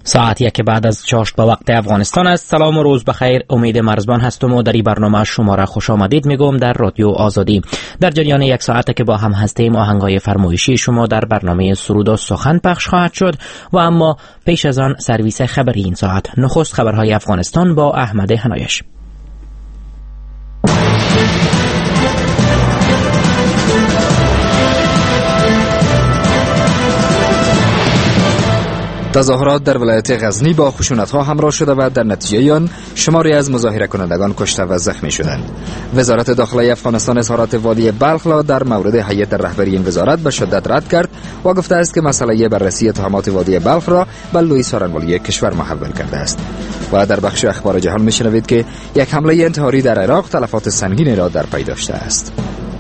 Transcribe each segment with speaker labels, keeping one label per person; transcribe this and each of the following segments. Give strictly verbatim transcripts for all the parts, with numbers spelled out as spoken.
Speaker 1: ساعت یک بعد از چاشت به وقت افغانستان است. سلام و روز بخیر. امید مرزبان هستم و در این برنامه شما را خوش آمدید میگم در رادیو آزادی. در جریان یک ساعت که با هم هستیم آهنگای فرمایشی شما در برنامه سرود و سخن پخش خواهد شد و اما پیش از آن سرویس خبری این ساعت. نخست خبرهای افغانستان با احمد حنایش.
Speaker 2: تظاهرات در ولایت غزنی با خشونت‌ها همراه شده و در نتیجه آن شماری از مظاهره کنندگان کشته و زخمی شدند. وزارت داخلی افغانستان اظهارات والی بلخ را در مورد هیئت رهبری این وزارت به شدت رد کرد و گفته است که مسئله بررسی اتهامات والی بلخ را به لویی سارنوالی کشور محول کرده است. و در بخش اخبار جهان میشنوید که یک حمله انتحاری در عراق تلفات سنگینی را در پی داشته است.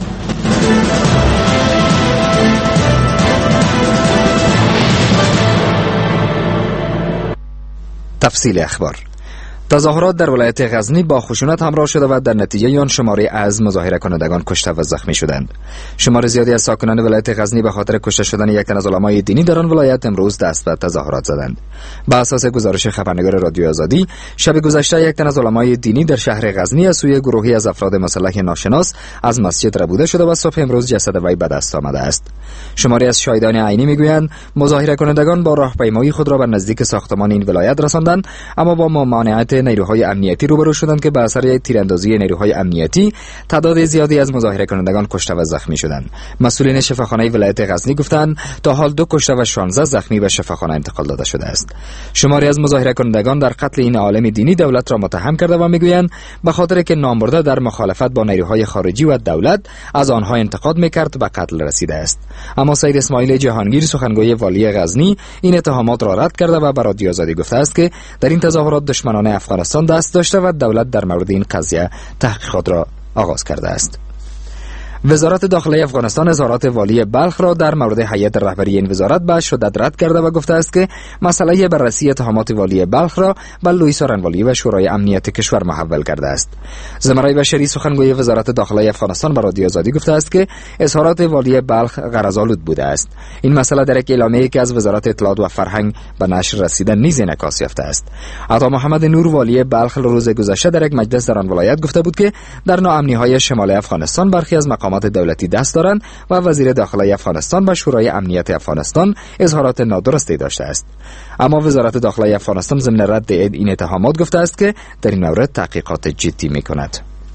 Speaker 2: تفصیل اخبار. تظاهرات در ولایت غزنی با خشونت همراه شده و در نتیجه آن شماری از مظاهره کنندگان کشته و زخمی شدند. شمار زیادی از ساکنان ولایت غزنی به خاطر کشته شدن یک تن از علمای دینی در آن ولایت امروز دست به تظاهرات زدند. به اساس گزارش خبرنگار رادیو آزادی، شب گذشته یک تن از علمای دینی در شهر غزنی از سوی گروهی از افراد مسلح ناشناس از مسجد ربوده شده و صبح امروز جسد وی به دست آمده است. شماری از شاهدان عینی میگویند مظاهره کنندگان با راهپیمایی خود را به نزدیک ساختمان این ولایت رساندند، اما با ممانعت نیروهای امنیتی روبرو شدند که به اثر تیراندازی نیروهای امنیتی تعداد زیادی از مظاهره کنندگان کشته و زخمی شدند. مسئولین شفاخانه ولایت غزنی گفتند تا حال دو کشته و شانزده زخمی به شفاخانه انتقال داده شده است. شماری از مظاهره کنندگان در قتل این عالم دینی دولت را متهم کرده و میگویند به خاطر که نامبرده در مخالفت با نیروهای خارجی و دولت از آنها انتقاد میکرد به قتل رسیده است. اما سید اسماعیل جهانگیر سخنگوی والی غزنی این اتهامات را رد کرده و به رادیو آزادی گفته است که در این تظاهرات دشمنان افغانستان دست داشته و دولت در مورد این قضیه تحقیقات را آغاز کرده است. وزارت داخلی افغانستان اظهارات والی بلخ را در مورد هیئت رهبری این وزارت به شدت رد کرده و گفته است که مسئله بررسی اتهامات والی بلخ را به لویی سارنوالی و شورای امنیت کشور محول کرده است. زمرای بشری سخنگوی وزارت داخلی افغانستان به رادیو آزادی گفته است که اظهارات والی بلخ غرض‌آلود بوده است. این مسئله در یک اعلامیه‌ای که از وزارت اطلاعات و فرهنگ به نشر رسیده نیز انعکاس یافته است. عطا محمد نور والی بلخ روز گذشته در یک مجلس در آن ولایت گفته بود که در ناامنی‌های شمال افغانستان برخی از مقامات دولتی دست دارند و وزیر داخلی افغانستان و شورای امنیت افغانستان اظهارات نادرستی داشته است. اما وزارت داخلی افغانستان ضمن رد این اتهامات گفته است که در این مورد تحقیقات جدی می‌کند.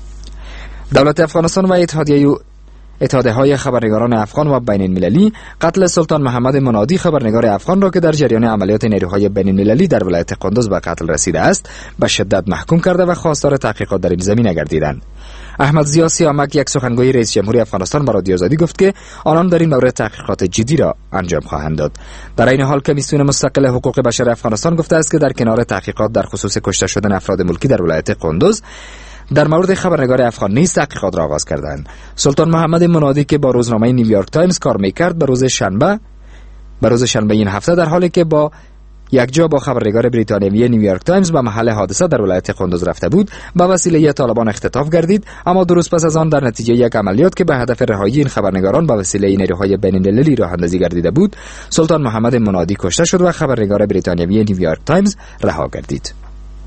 Speaker 2: دولت افغانستان و اتحادیه اتحادیه‌های خبرنگاران افغان و بین المللی قتل سلطان محمد منادی خبرنگار افغان را که در جریان عملیات نیروهای بین المللی در ولایت قندوز به قتل رسیده است به شدت محکوم کرده و خواستار تحقیقات در این زمینه گردیدند. احمد ضیا سیامک یک سخنگوی رئیس جمهوری افغانستان به رادیو آزادی گفت که آنان در این مورد تحقیقات جدی را انجام خواهند داد. در این حال کمیسیون مستقل حقوق بشر افغانستان گفته است که در کنار تحقیقات در خصوص کشته شدن افراد ملکی در ولایت قندوز در مورد خبرنگار افغان نیز تحقیقات را آغاز کردند. سلطان محمد منادی که با روزنامه نیویورک تایمز کار می‌کرد به روز شنبه به روز شنبه این هفته در حالی که با یک جا با خبرنگار بریتانیایی نیویورک تایمز به محل حادثه در ولایت قندوز رفته بود به وسیله طالبان اختطاف گردید، اما درست پس از آن در نتیجه یک عملیات که به هدف رهایی این خبرنگاران به وسیله نیروهای بین‌المللی راه اندازی گردیده بود سلطان محمد منادی کشته شد و خبرنگار بریتانیایی نیویورک تایمز رها گردید.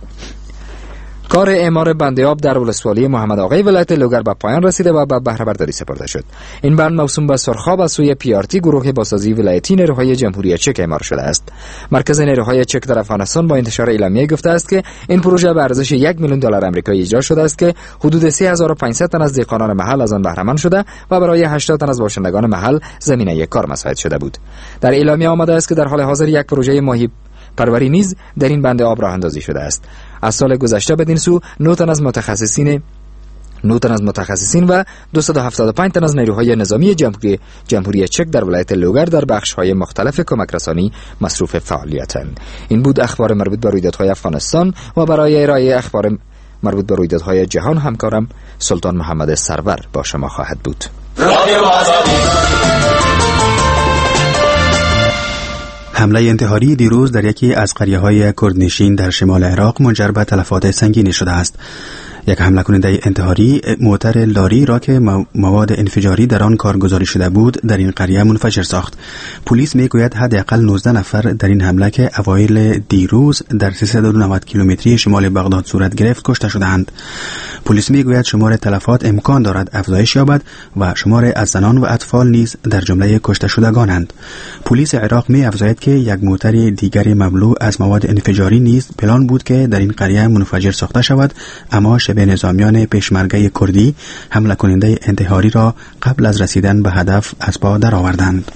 Speaker 2: کار اعمار بند آب در ولسوالی محمد آقای ولایت لوگر به پایان رسیده و به بهره برداری سپرده شد. این بند موسوم به سرخاب از سوی پی آر تی گروه بازسازی ولایتی نیروهای جمهوری چک اعمار شده است. مرکز نیروهای چک در افغانستان با انتشار اعلامیه گفته است که این پروژه به ارزش یک میلیون دلار آمریکایی اجرا شده است که حدود سه هزار و پانصد تن از دهقانان محل از آن بهره مند شده و برای هشتاد تن از باشندگان محل زمینه کار مساعد شده بود. در اعلامیه آمده است که در حال حاضر یک پروژه ماهی پروری نیز در این بند آب راه اندازی شده است. از سال گذشته بدین سو نه تن از متخصصین نه تن از متخصصین و دویست و هفتاد و پنج تن از نیروهای نظامی جمهوری جمهوری چک در ولایت لوگر در بخش‌های مختلف کمک رسانی مصروف فعالیتند. این بود اخبار مربوط به رویدادهای افغانستان و برای ارائه اخبار مربوط به رویدادهای جهان همکارم سلطان محمد سرور با شما خواهد بود.
Speaker 3: حمله انتحاری دیروز در یکی از قریه‌های کردنشین در شمال عراق منجر به تلفات سنگینی شده است. یک حمله کننده انتحاری موتر لاری را که مواد انفجاری در آن کارگزاری شده بود در این قریه منفجر ساخت. پلیس میگوید حداقل نوزده نفر در این حمله که اوایل دیروز در سیصد و نود کیلومتری شمال بغداد صورت گرفت کشته شدند. پلیس میگوید شمار تلفات امکان دارد افزایش یابد و شمار از زنان و اطفال نیز در جمله کشته شدگانند. پلیس عراق می افزاید که یک موتر دیگر مملو از مواد انفجاری نیز پلان بود که در این قریه منفجر ساخته شود، اما شبه نظامیان پیشمرگه کردی حمله کننده انتحاری را قبل از رسیدن به هدف از پا درآوردند.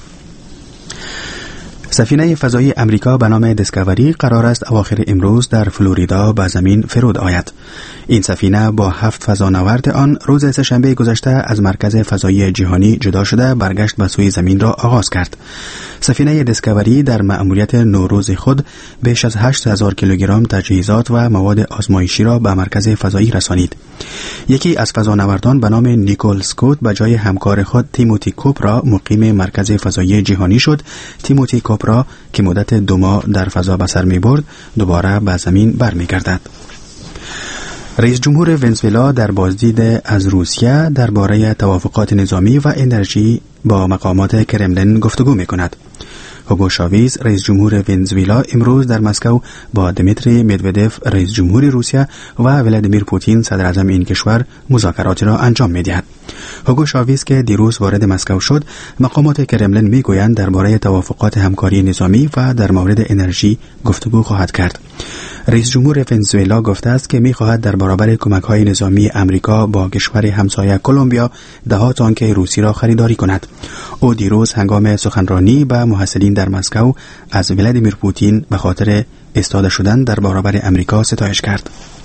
Speaker 3: سفینه فضایی امریکا به نام دیسکاوری قرار است اواخر امروز در فلوریدا به زمین فرود آید. این سفینه با هفت فضانورد آن روز سه‌شنبه گذشته از مرکز فضایی جهانی جدا شده برگشت به سوی زمین را آغاز کرد. سفینه دیسکاوری در مأموریت نوروز خود بیش از هشت هزار کیلوگرم تجهیزات و مواد آزمایشی را به مرکز فضایی رسانید. یکی از فضانوردان به نام نیکول سکوت به جای همکار خود تیموتی کوپرا مقیم مرکز فضایی جهانی شد. تیموتی کوپرا که مدت دو ماه در فضا به سر می‌برد دوباره به زمین برمیگردد. رئیس جمهور ونزوئلا در بازدید از روسیه درباره توافقات نظامی و انرژی با مقامات کرملین گفتگو می‌کند. هوگو شاویز رئیس جمهور ونزوئلا امروز در مسکو با دمیتری مدودف رئیس جمهور روسیه و ولادیمیر پوتین صدر اعظم این کشور مذاکراتی را انجام می‌دهد. هوگو شاویز که دیروز وارد مسکو شد، مقامات کرملین میگویند درباره توافقات همکاری نظامی و در مورد انرژی گفتگو خواهد کرد. رئیس جمهور ونزوئلا گفته است که می‌خواهد در برابر کمک‌های نظامی امریکا با کشور همسایه کلمبیا ده‌ها تانک روسی را خریداری کند. او دیروز هنگام سخنرانی به محصلین در مسکو از ولادیمیر پوتین به خاطر ایستاده شدن در برابر امریکا ستایش کرد.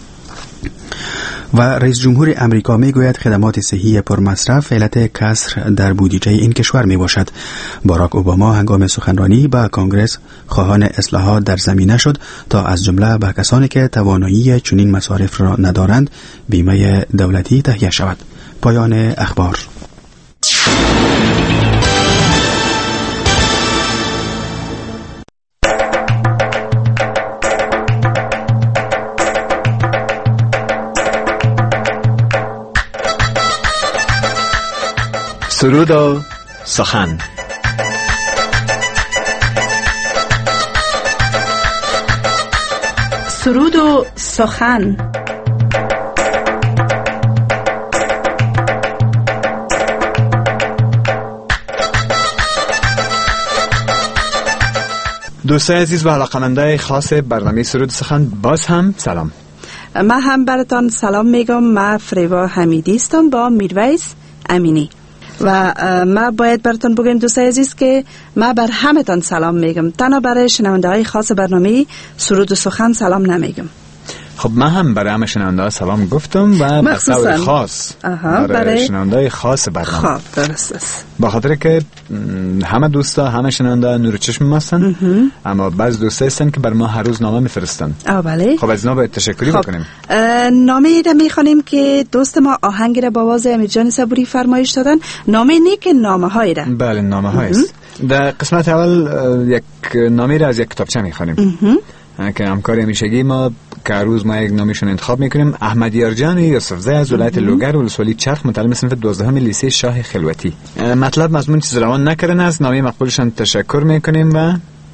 Speaker 3: و رئیس جمهور امریکا میگوید خدمات صحی پرمصرف علت کسر در بودجه این کشور می باشد. باراک اوباما هنگام سخنرانی به کنگره خواهان اصلاحات در زمینه شد تا از جمله به کسانی که توانایی چنین مصارف را ندارند بیمه دولتی تهیه شود. پایان اخبار.
Speaker 4: سرود و سخن.
Speaker 5: سرود و سخن.
Speaker 4: دوستای عزیز و علاقه‌مندای خاص برنامه سرود و سخن، باز هم سلام.
Speaker 5: من هم براتان سلام میگم. من فریوا حمیدی هستم با میرویس امینی و ما باید براتون بگم دوستای عزیز که ما بر همتان سلام میگم، تنها برای شنونده های خاص برنامه سرود و سخن سلام نمیگم.
Speaker 4: خب من هم برای همه شنونده ها سلام گفتم و به طور خاص برای, برای شنونده های خاص برنامه.
Speaker 5: خب درست است.
Speaker 4: با خاطر که همه دوستا همه شنونده نور چشم هستن، اما بعض دوستا هستن که بر ما هر روز نامه میفرستن.
Speaker 5: آه بله.
Speaker 4: خب از اینا باید تشکری
Speaker 5: خب.
Speaker 4: بکنیم.
Speaker 5: نامه را میخوانیم که دوست ما آهنگ را با آواز امیر جان صبوری فرمایش دادن. نامه نی که نامه های را.
Speaker 4: بله نامه های است. در قسمت اول یک نامه را از یک کتابچه میخوانیم که همکار همیشگی ما که روز ما یک نامشون انتخاب میکنیم. احمد یارجان یوسفزی از ولایت لوگر ولسوالی چرخ، متعلم صنف دوازدهم لیسه شاه خلوتی. مطلب مضمون چیز روان نکردن است. نامه مقبولشان تشکر میکنیم و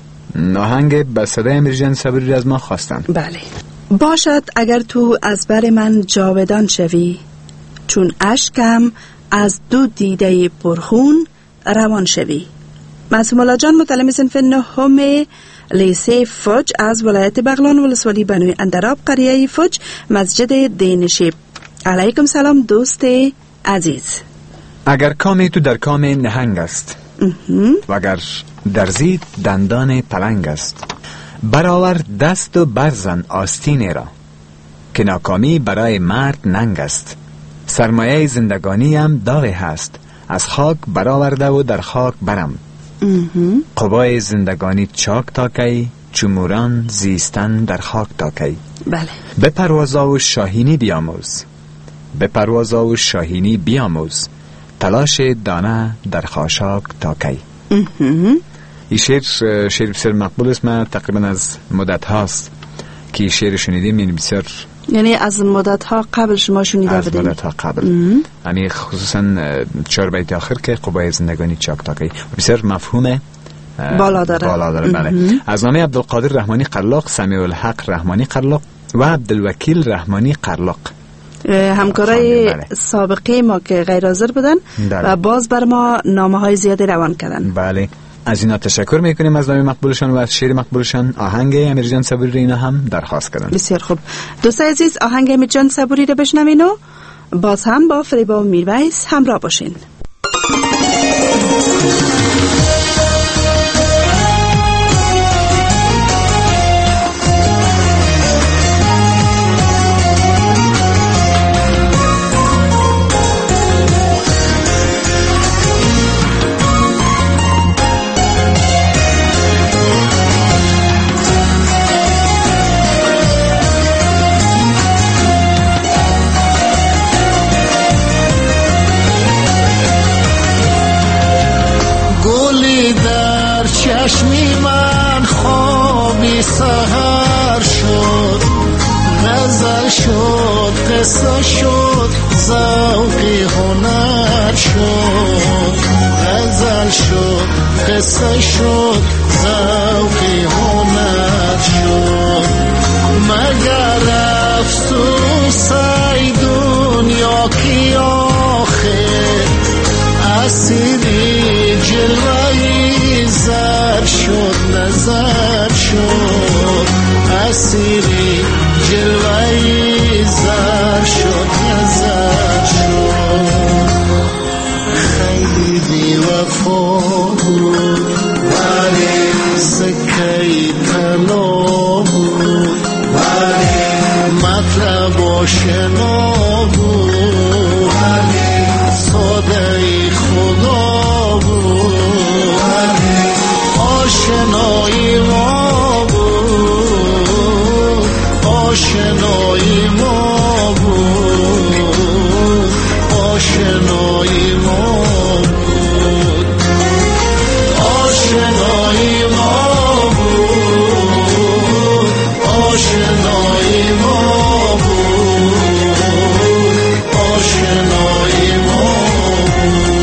Speaker 4: آهنگ به صدای امیر جان صبوری از ما خواستن.
Speaker 5: بله. باشد اگر تو از بر من جاودان شوی، چون اشکم از دو دیده پرخون روان شوی. معصوم الله جان متعلم صنف نهم لیسه فوج از ولایت بغلان ولسوالی بنوی اندراب قریه فوج مسجد دینشیب. علیکم سلام دوست عزیز.
Speaker 4: اگر کام تو در کام نهنگ است و اگر درزی دندان پلنگ است، برآور دست و برزن آستین را، که ناکامی برای مرد ننگ است. سرمایه زندگانی هم داغی هست، از خاک برآورده و در خاک برم. قبای زندگانی چاک تاکی، چموران زیستن در خاک تاکی.
Speaker 5: بله.
Speaker 4: به پروازا و شاهینی بیاموز، به پروازا و شاهینی بیاموز، تلاش دانه در خاشاک تاکی. این شعر شعر بسیار مقبول است. من تقریبا از مدت هاست که شعر شنیدیم، این بسیار
Speaker 5: یعنی از مدت ها قبل شما شنیده
Speaker 4: از
Speaker 5: بودین؟
Speaker 4: مدت ها قبل، یعنی خصوصا چهار بیت آخر که قبای زندگانی چاکتاکی بسیار مفهوم
Speaker 5: بالا داره.
Speaker 4: بالا داره بله. از نام عبدالقادر رحمانی قرلاق، سمیع الحق رحمانی قرلاق و عبدالوکیل رحمانی قرلاق،
Speaker 5: همکارای سابقه ما که غیر حاضر بودن
Speaker 4: داره.
Speaker 5: و باز بر ما نامه های زیادی روان کردن.
Speaker 4: بله، از اینا تشکر میکنیم، از نام مقبولشان و از شعر مقبولشان. آهنگ امیرجان صبوری رو اینا هم درخواست کردن.
Speaker 5: بسیار خوب دوستای عزیز، آهنگ امیرجان صبوری رو بشنوین و باز هم با فریبا و میرویس همراه باشین.
Speaker 6: چشمی من خوابی سحر شد، غزل شد، قصه شد، ذوقی هنر شد. غزل شد، قصه شد، ذوقی هنر شد. مگر افسوس ای دنیا کی آخر، اسیری جلوهی زر شد، نظر شد. اسیری جلوهی زر شد، نظر شد. خیلی بی وفا بود ولی سکهی طلا بود، ولی مطلب آشنا بود، ولی سادهی خدا بود، ولی آشنایی ما بود، آشنایی ما بود، آشنایی ما بود، آشنایی ما بود، آشنایی ما بود، آشنایی ما بود.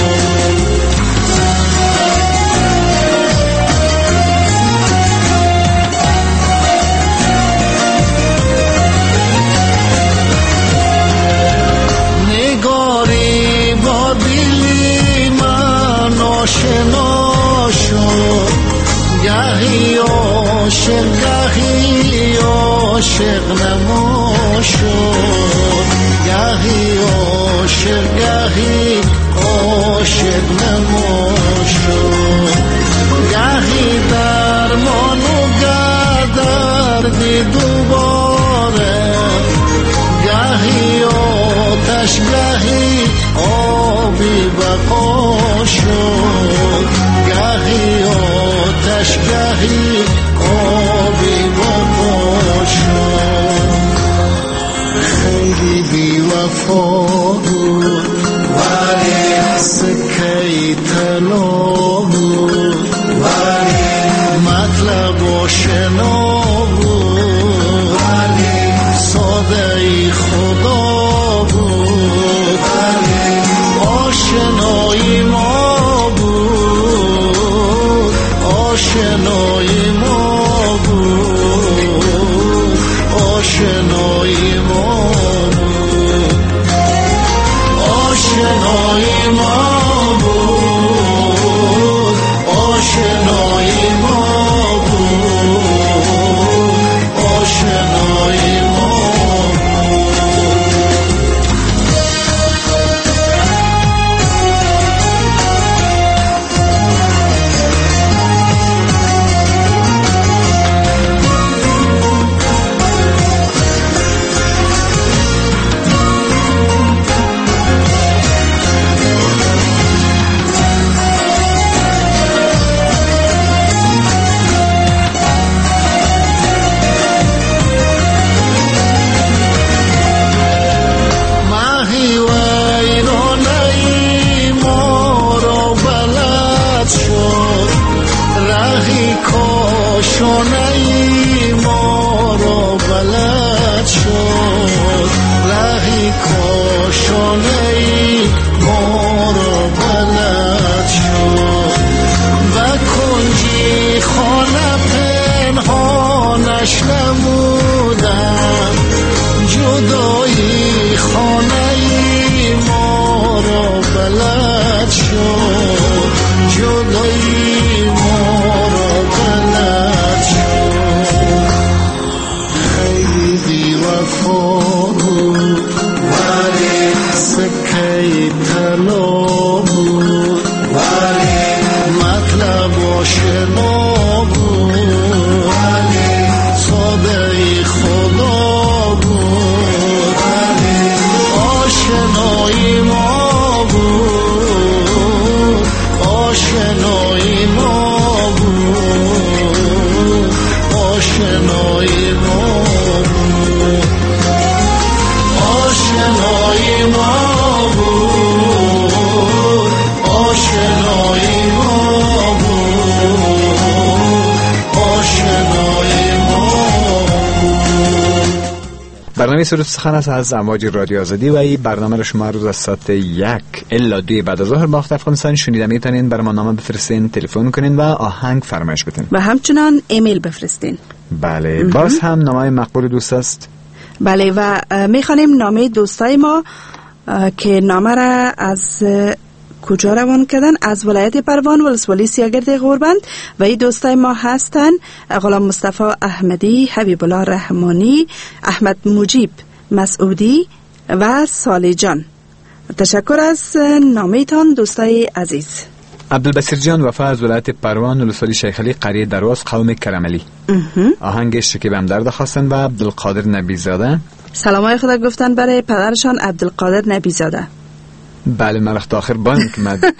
Speaker 6: نگاری با دلی من آشنا شد، گهی عاشق گهی عاشق نما شد، گهی عاشق گهی عاشق نما شد. گهی درمان و دردی دوباره، گهی آتش گهی آبی بقا شد، گهی آتش گهی آبی بقا شد. خیلی بی وفا بود ولی سکهی طلا بود، ولی مطلب آشنا بود، ولی سادهی خدا بود، ولی آشنایی ما بود، آشنایی ما بود، آشنایی ما بود، آشنایی ما بود، آشنایی ما بود، آشنایی ما شونه‌ای ما رو بلد شد، کاشانه ای ما را بلد شد و کنجی خانه پنهانش نمودم جدایی خانه ای ما را بلد شد جدایی ما را بلد شد خیلی وفا بود ولی سکه طلا بود ولی مطلب آشنا بود ولی ساده خدا بود ولی آشنایی ما بود آشنایی ما بود آشنایی ما بود آشنایی ما بود آشنایی ما بود آشنایی ما بود.
Speaker 4: برنامه سرود سخن است از امواج رادیو آزادی و این برنامه رو شما روز از ساعت یک الا دوی بعد از ظهر با وقت افغانستان شنیده میتونین. برای ما نامه بفرستین، تلفن کنین و آهنگ فرمایش بدین
Speaker 5: و همچنان ایمیل بفرستین.
Speaker 4: بله باز هم نامه مقبول دوست است.
Speaker 5: بله و میخوانیم نامه دوستای ما که نامه را از کجا روان کردن؟ از ولایت پروان ولسوالی سیاگرد غوربند و این دوستای ما هستن غلام مصطفی احمدی، حبیب الله رحمانی، احمد مجیب مسعودی و صالح جان. تشکر از نامه‌تان دوستای عزیز.
Speaker 4: عبدالبصیر جان وفا از ولایت پروان ولسوالی شیخ علی قریه درواز قوم کرملی. آهنگ شکیب همدرد خواستن و عبدالقادر نبیزاده.
Speaker 5: سلامای خدا گفتن برای پدرشان عبدالقادر نبیزاده.
Speaker 4: بله من وقت آخر بانم که مد...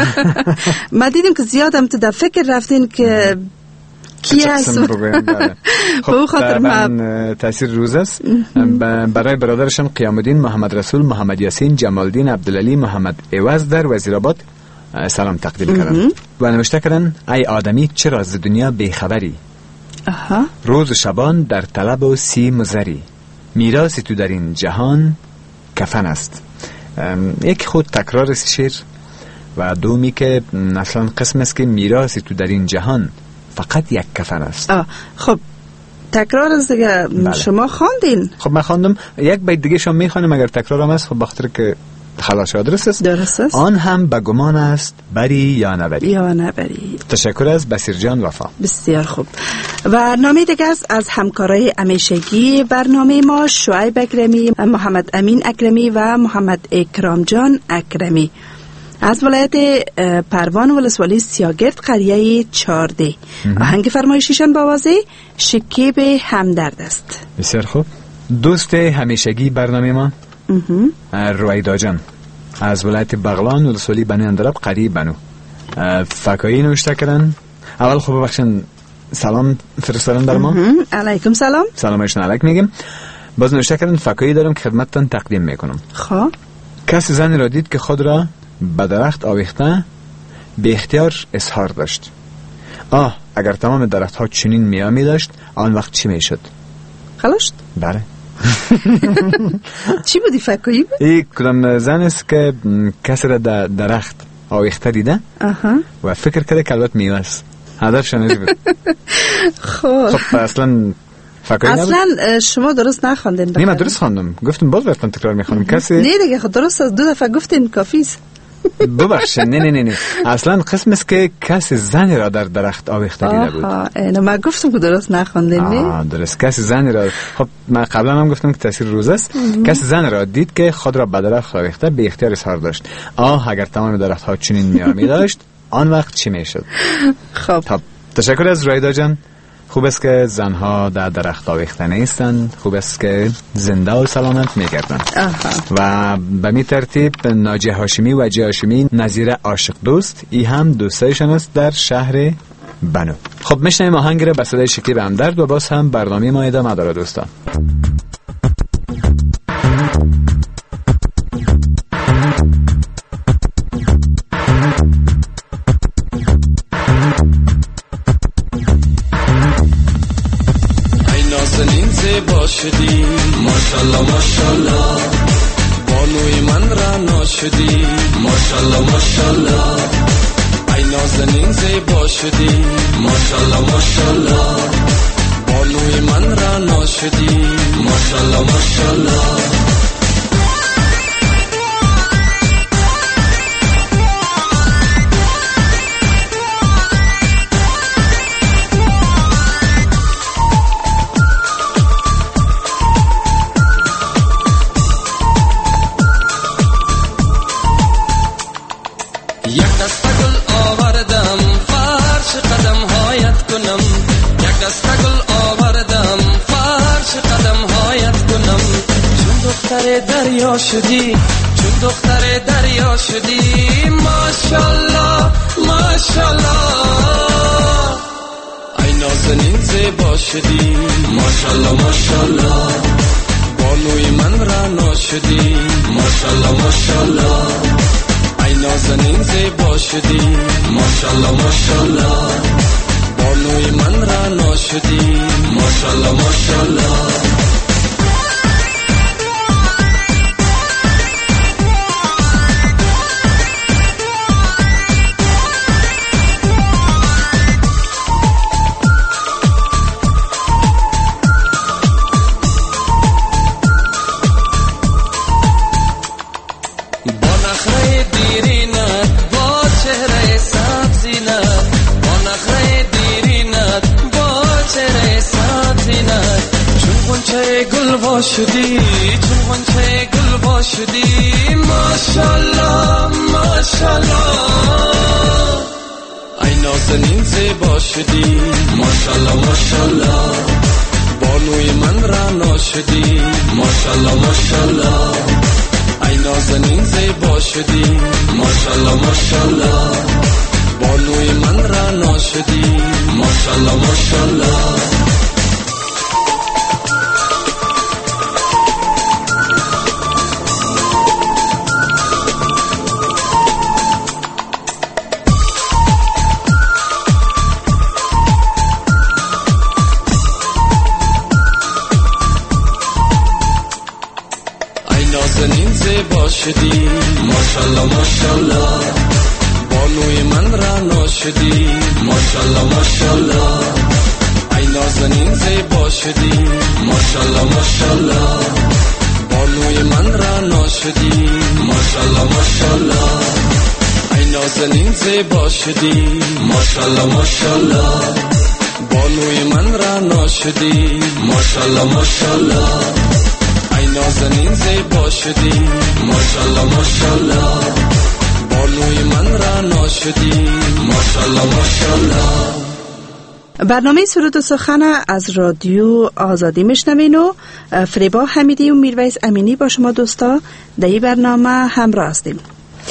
Speaker 5: ما دیدیم که زیادم تو در فکر رفتین که کی هست.
Speaker 4: خب طبعا تاثیر روز است. برای برادرشان قیام الدین محمد رسول، محمد یاسین، جمال الدین، عبدالعلی، محمد عوض در وزیرآباد سلام تقدیم کردن و نوشته کردن ای آدمی چرا از دنیا بیخبری؟
Speaker 5: اها.
Speaker 4: روز و شبان در طلب و سیم و زری، میراثی تو در این جهان کفن است. یک خود تکرار است شعر و دومی که اصلا قسم است که میراثی تو در این جهان فقط یک کفن است.
Speaker 5: آه. خب تکرار است دیگه. بله. شما خواندین؟
Speaker 4: خب من خواندم. یک بیت دیگه شما میخوانم اگر تکرار هم است. خب بخاطر که خلاص شد درست است.
Speaker 5: درست است.
Speaker 4: آن هم به گمان است بری یا نبری.
Speaker 5: یا نبری.
Speaker 4: تشکر از بصیر جان وفا.
Speaker 5: بسیار خوب. و نامه دیگه است از همکارای همیشگی برنامه ما شعیب اکرمی، محمد امین اکرمی و محمد اکرام جان اکرمی از ولایت پروان ولسوالی سیاگرد قریه چارده. آهنگ فرمایشیشان با آواز شکیب همدرد است.
Speaker 4: بسیار خوب. دوست همیشگی برنامه ما رویدا جان از ولایت بغلان ولسوالی بنو اندراب قریه بنو فکایی نوشته کردن. اول خوب بخشن سلام فرستادن در ما.
Speaker 5: علیکم سلام.
Speaker 4: سلامشون علیک میگم. باز نوشته کردن فکایی دارم که خدمتتان تقدیم میکنم.
Speaker 5: خب
Speaker 4: کسی زن را دید که خود را به درخت آویخته به اختیار اظهار داشت. آه اگر تمام درخت ها چنین میامی داشت آن وقت چی میشد؟
Speaker 5: خلاشت؟
Speaker 4: بله.
Speaker 5: چی بودی فکایی بود؟
Speaker 4: این کدام زن است که کسی را در درخت آویخته دیده و فکر کرده که البته میوه است. هدفش اینه بود.
Speaker 5: خب
Speaker 4: خب اصلا فکایی نبود.
Speaker 5: اصلا شما درست نخواندین.
Speaker 4: نه من درست خواندم. گفتم باز رفتم تکرار میخونم. کسی
Speaker 5: نه دیگه خود درست از دو دفعه گفتین کافی است.
Speaker 4: ببخشید نه نه نه نه اصلا قسم است که کسی زنی را در درخت آویخته دیده بود.
Speaker 5: آها نه من گفتم که درست نخواندین. نه
Speaker 4: آه درست. کسی زنی را خب من قبلا هم گفتم که تاثیر روز است. کسی زن را دید که خود را به درخت آویخته به اختیار اظهار داشت. آه اگر تمام درخت ها چنین میامی داشت آن وقت چی میشد؟
Speaker 5: خب
Speaker 4: خب تشکر از رویدا جان. خوب است که زنها در درخت آویخته نیستند. خوب است که زنده و سلامت میگردن. و به می ترتیب ناجی هاشمی و جی هاشمی نظیر عاشق دوست ای هم دوستایشان است در شهر بنو. خب میشنیم آهنگ را به صدای شکیب همدرد و باز هم برنامه ما ادامه داره دوستان.
Speaker 6: شدی ماشالله ماشالله
Speaker 7: بانوی من را ناشدی ماشالله ماشالله ای نازنین زیبا شدی ماشالله ماشالله بانوی من را ناشدی ماشالله ماشالله دریا شدی چون دختر دریا شدی ماشالله ماشالله ای نازنین زیبا شدی ماشالله ماشالله بانوی من را ناشدی ماشالله ماشالله ای نازنین زیبا شدی ماشالله ماشالله بانوی من را ناشدی ماشالله ماشالله شدی چون غنچه گل با شدی ماشالله ماشالله ای نازنین زیبا شدی ماشالله ماشالله بانوی من را ناشدی ماشالله ماشالله ای نازنین زیبا شدی ماشالله ماشالله بانوی من را ناشدی ماشالله ماشالله شدی ماشالله ماشالله بانوی من را ناشدی ماشالله ماشالله ای نازنین زیبا شدی ماشالله ماشالله بانوی من را ناشدی ماشالله ماشالله ای نازنین زیبا شدی ماشالله ماشالله بانوی من را ناشدی ماشالله ماشالله ای نازنین زیبا شدی ماشالله ماشالله بانوی من را ناشدی ماشالله ماشالله.
Speaker 5: برنامه سرود و سخن از رادیو آزادی میشنوین و فریبا حمیدی و میرویس امینی با شما دوستا در این برنامه همراه هستیم.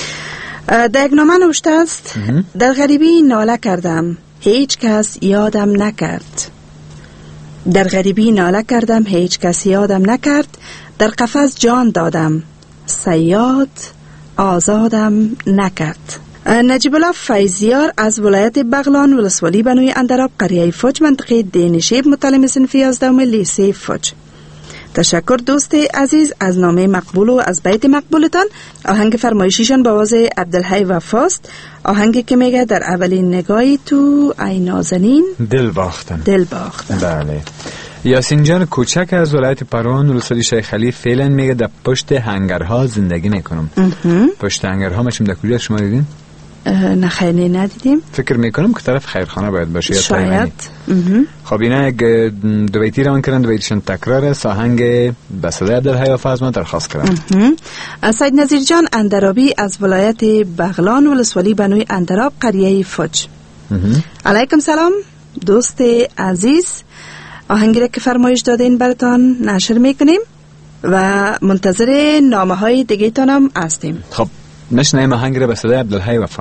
Speaker 5: در یک نامه نوشته است در غریبی ناله کردم هیچ کس یادم نکرد. در غریبی ناله کردم هیچ کس یادم نکرد. در قفس جان دادم صیاد آزادم نکرد. نجیب الله فیضیار از ولایت بغلان ولسوالی بنوی اندراب قریه فوج منطقه دینشیب متعلم صنف یازدهم لیسه فوج. تشکر دوست عزیز از نامه مقبول و از بیت مقبولتان. آهنگ فرمایشیشان با آواز عبدالحی وفاست، آهنگی که میگه در اولین نگاهی تو ای نازنین
Speaker 4: دل باختم.
Speaker 5: دل باختم.
Speaker 4: بله. یاسین جان کوچک از ولایت پروان ولسوالی شیخ علی فعلا میگه در پشت هنگرها زندگی میکنم. پشت هنگرها میشم در کجا شما دیدین؟
Speaker 5: نه خیلی ندیدیم.
Speaker 4: فکر میکنم که طرف خیرخانه باید باشه یا
Speaker 5: شاید.
Speaker 4: خب اینا دو بیتی روان کردن، دو بیتیشون تکرار است. آهنگ به صدای عبدالحی وفا من درخواست کردم.
Speaker 5: سید نظیر جان اندرابی از ولایت بغلان ولسوالی بنوی اندراب قریه فوج. علیکم سلام دوست عزیز، آهنگی را که فرمایش دادین براتان نشر میکنیم و منتظر نامه های دیگه تانم هستیم.
Speaker 4: خب نشنیم آهنگ را به صدای عبدالحی وفا.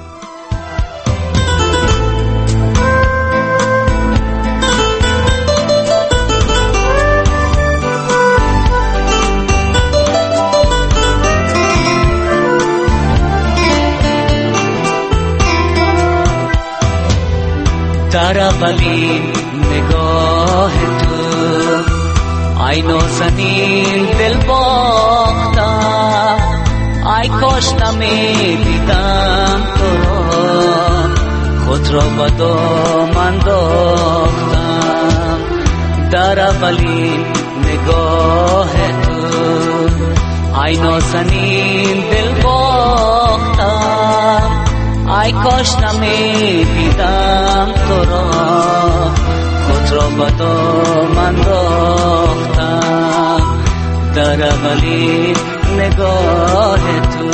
Speaker 8: در اولین نگاه تو ای نازنین دل باختم، ای کاش نمیدیدم تو را، خود را به دام انداختم در اولین نگاه تو. ای نازنین دل باختم، ای کاش نمیدیدم تو را، خود را به دام انداختم در اولین نگاه تو.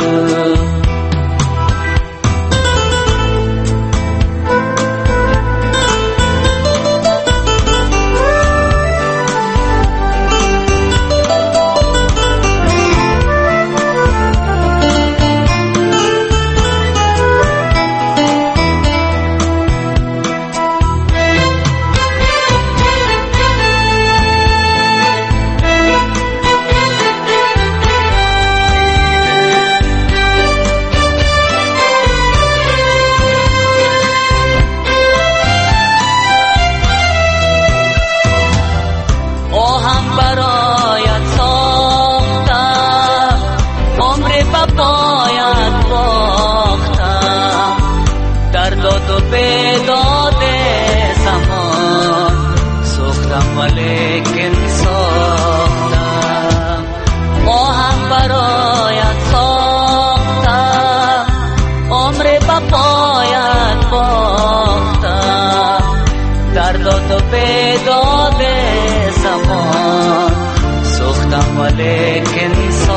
Speaker 8: لیکن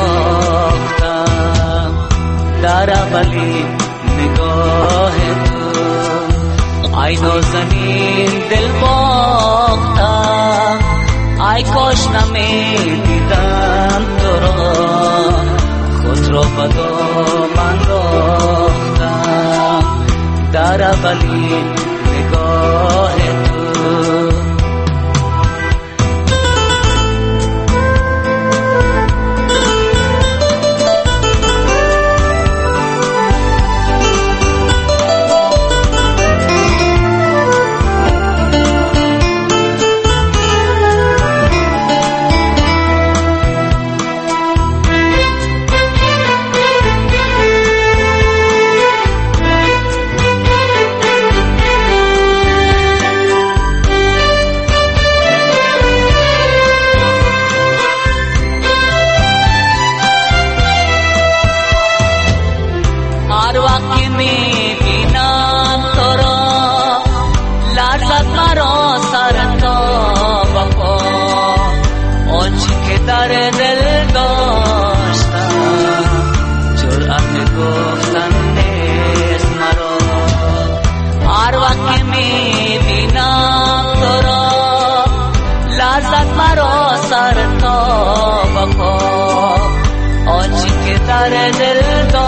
Speaker 8: ساختم در اولین نگاه تو. ای نازنین دل باختم، ای کاش نمیدیدم تو را، خود را به دام انداختم در اولین نگاه تو. در دل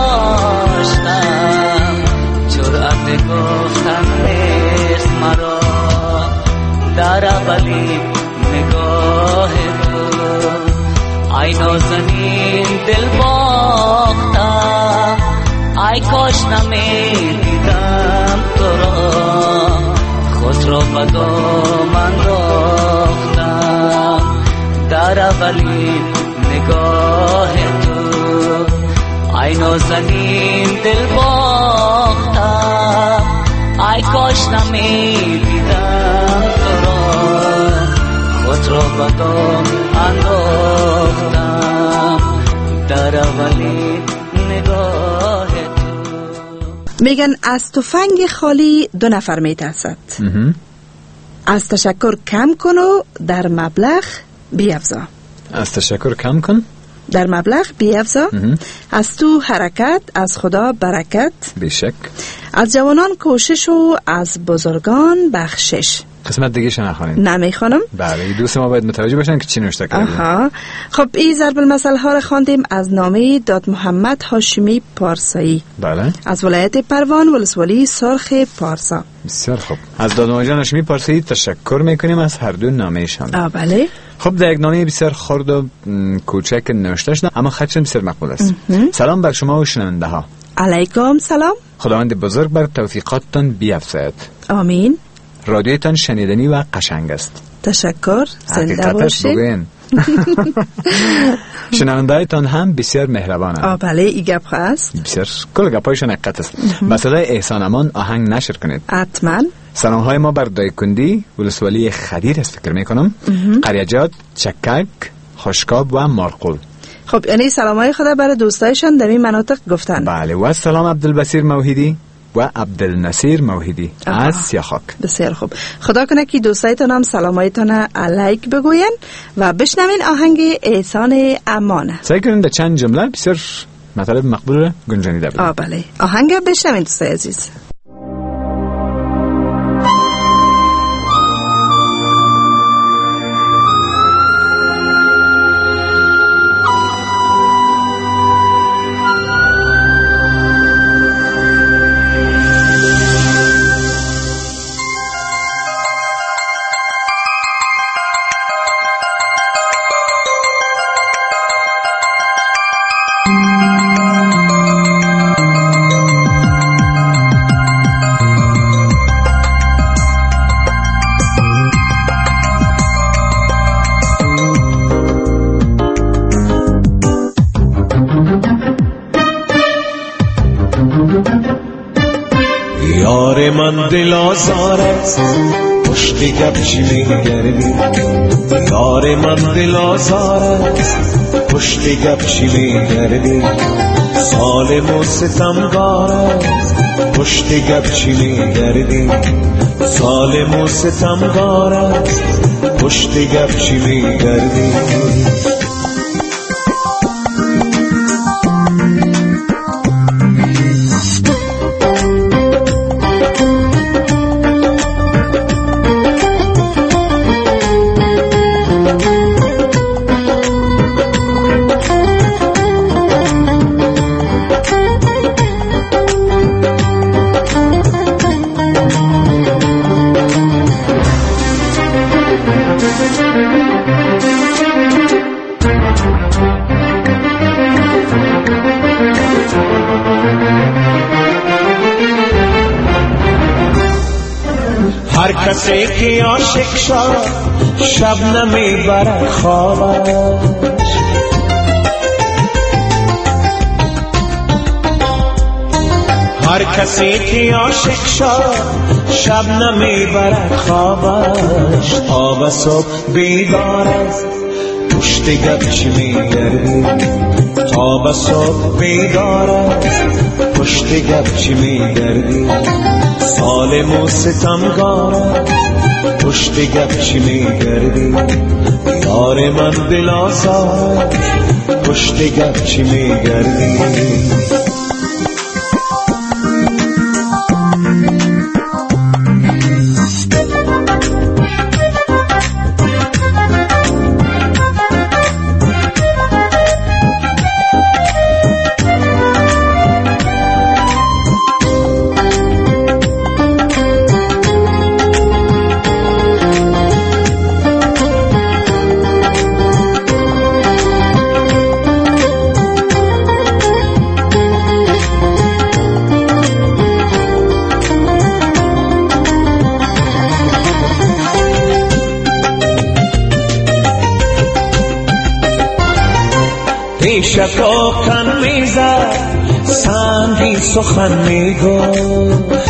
Speaker 8: داشتم جرأت گفتن نیست مرا در اولین نگاه تو. ای نازنین دل باختم، ای کاش نمیدیدم تو را، خود را به دام انداختم در اولین نگاه تو. ای نازنین دل باختم، ای کاش نمیدیدم تو را، خود را به دام انداختم در اولین نگاه تو.
Speaker 5: میگن از تفنگ خالی دو نفر میترسد. از تشکر کم کن و در مبلغ بیفزا.
Speaker 4: از تشکر کم کن
Speaker 5: در مبلغ بیفزا. از تو حرکت، از خدا برکت.
Speaker 4: بیشک.
Speaker 5: از جوانان کوشش و از بزرگان بخشش.
Speaker 4: قسمت دیگه شو نخوانید.
Speaker 5: نمیخوانم.
Speaker 4: بله دوست ما باید متوجه باشن که چی نوشته کردیم.
Speaker 5: آها. خب این ضرب المثل ها رو خواندیم از نامه داد محمد هاشمی پارسایی.
Speaker 4: بله.
Speaker 5: از ولایت پروان ولسوالی سرخ پارسا.
Speaker 4: بسیار خوب. از داد محمد هاشمی پارسایی تشکر میکنیم از هر دو نامه‌شان.
Speaker 5: آ بله.
Speaker 4: خب در یک نامه بسیار خرد و کوچک نوشته شده اما خطشون بسیار مقبول است. سلام بر شما و شنونده ها.
Speaker 5: علیکم سلام.
Speaker 4: خداوند بزرگ بر توفیقاتتان بیفزاید.
Speaker 5: آمین.
Speaker 4: رادیوتان شنیدنی و قشنگ است.
Speaker 5: تشکر. زنده باشید.
Speaker 4: بگوین شنوندهایتان هم بسیار مهربانند.
Speaker 5: آه بله ای گپ هست.
Speaker 4: بسیار کل گپایشان حقیقت است. مثلا احسان امان آهنگ نشر کنید.
Speaker 5: حتما.
Speaker 4: سلام های ما بر دایکندی ولسوالی خدیر است فکر میکنم. قریجات، چکک، خشکاب و مارقول.
Speaker 5: خب یعنی سلام های خدا برای دوستایشان در این مناطق گفتن.
Speaker 4: بله و سلام عبدالبصیر موحدی و عبدالنصیر موحدی از سیاخاک.
Speaker 5: بسیار خوب. خدا کنه که دوستایتان هم سلامایتان علیک بگوین و بشنوین آهنگ احسان امان.
Speaker 4: سعی کنین در چند جمله بسیار مطلب مقبول گنجانیده بودید.
Speaker 5: آه بله آهنگ بشنوین دوستای عزیز.
Speaker 6: یار من دل آزارت پشت گپ چی میگردی، یار من دل آزارت پشت گپ چی میگردی، ظالم و ستمگارت پشت گپ چی میگردی، ظالم و ستمگارت پشت گپ چی میگردی. هر کسی که عاشق شد شب نمیبرد خوابش، هر کسی که عاشق شد شب نمیبرد خوابش، تا به صبح بیدار است پشت گپ چی میگردی، تا به صبح بیدار است پشت گپ چی میگردی، ظالم و ستمگار پشت گپ چی میگردی، یار من دل آزار پشت گپ چی میگردی. پیشک و کن میزد سنگی سخن میگفت،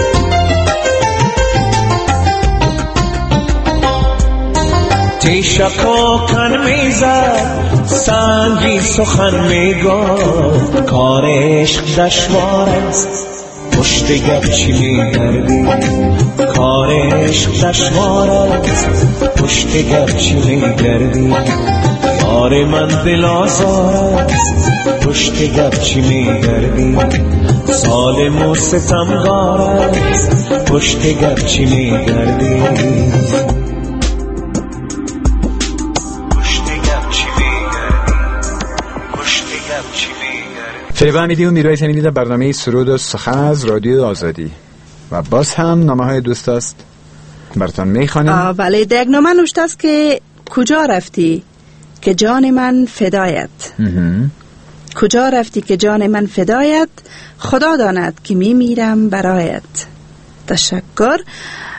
Speaker 6: پیشک و کن میزد سنگی سخن میگفت، کار عشق دشوار است پشت گپ چی میگردی، کار عشق دشوار است پشت گپ چی میگردی، یار من دل آزار است پشت گپ چی میگردی، ظالم و ستمگار است پشت گپ چی میگردی، پشت گپ چی میگردی، پشت گپ چی میگردی.
Speaker 4: فریبا میدی و میروی شنیدید برنامه سرود و سخن از رادیو آزادی و باز هم نامه های دوست است براتون میخوانیم.
Speaker 5: بله در یک نامه نوشته است که کجا رفتی که جان من فدایت، کجا رفتی که جان من فدایت، خدا داند که می میرم برایت. تشکر.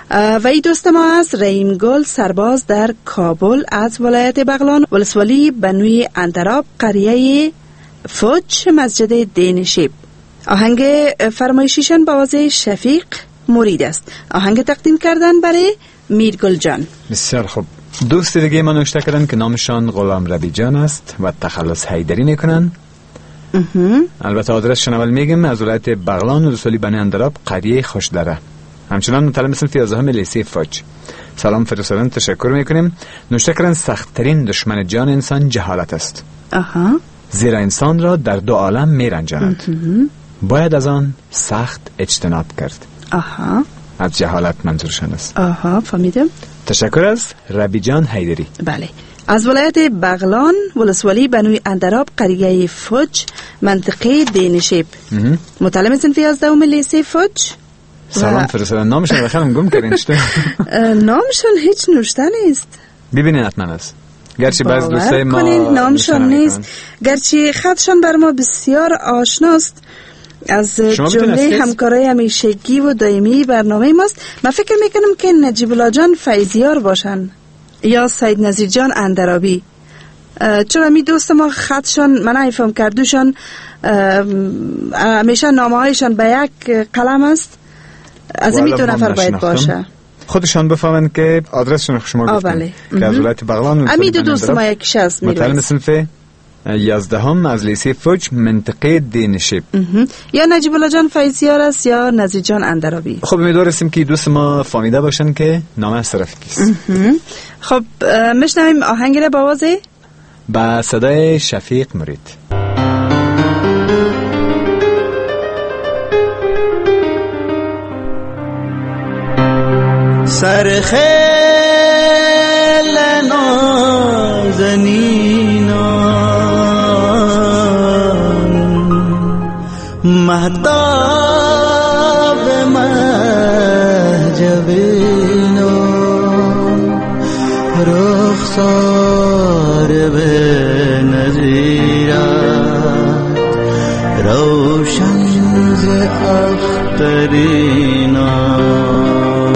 Speaker 5: و این دوست ما از رحیم گل سرباز در کابل از ولایت بغلان، ولسوالی بنوی اندراب، قریه فوج، مسجد دینشیب. آهنگ فرمایشیشان با آواز شفیق مرید است. آهنگ تقدیم کردن برای میرگل جان.
Speaker 4: بسیار خوب. دوست دیگه ما نوشته کردن که نامشان غلام ربی جان است و تخلص حیدری میکنن. البته آدرسشون اول میگم، از ولایت بغلان، ولسوالی بنوی اندراب، قریه خوشدره. همچنان مطالب مثل فیازه لیسی فوج. سلام فرستادن، تشکر میکنیم. نوشته کردن سخت‌ترین دشمن جان انسان جهالت است.
Speaker 5: آها.
Speaker 4: زیرا انسان را در دو عالم میرنجاند. باید از آن سخت اجتناب کرد.
Speaker 5: آها.
Speaker 4: از جهالت منظورشان است.
Speaker 5: آها، فهمیدم.
Speaker 4: تشکر از ربی جان حیدری.
Speaker 5: بله. از ولایت بغلان، ولسوالی بنوی اندراب، قریه فوج، منطقه دینشیب. مطالب صنف یازدهم لیسه فوج.
Speaker 4: سلام فرستادن. نامشون بخیرم گم کردین چطور؟
Speaker 5: نامشون هیچ نوشته نیست.
Speaker 4: ببینین حتما است. گرچه بعض دوستای ما
Speaker 5: نامشون نیست، گرچه خطشان بر ما بسیار آشناست، از جمله همکارای همیشگی و دائمی برنامه ماست. من فکر میکنم که نجیب الله جان فیضیار باشن یا سید نظیر جان اندرابی، چون می دوست ما خطشان من ایفهم کردوشان همیشه نامه هایشان به یک قلم است. از این دو نفر باید باشه.
Speaker 4: خودشان بفهمن که آدرسشون شما گفتن.
Speaker 5: بله.
Speaker 4: که از ولایت بغلان،
Speaker 5: امی دو دوست ما یکیش است.
Speaker 4: مطالب صنف یازدهم از لیسه فوج، منطقه دینشیب.
Speaker 5: یا نجیب الله جان فیضیار است یا نظیر جان اندرابی.
Speaker 4: خب امیدواریم که دوست ما فهمیده باشن که نامه از طرف کیست.
Speaker 5: خب میشنویم آهنگ را با آواز
Speaker 4: با صدای شفیق مرید.
Speaker 9: سرخیل نازنینان، مهتاب مهجبینان، رخسار به نظیرت، روشن ز اخترینان.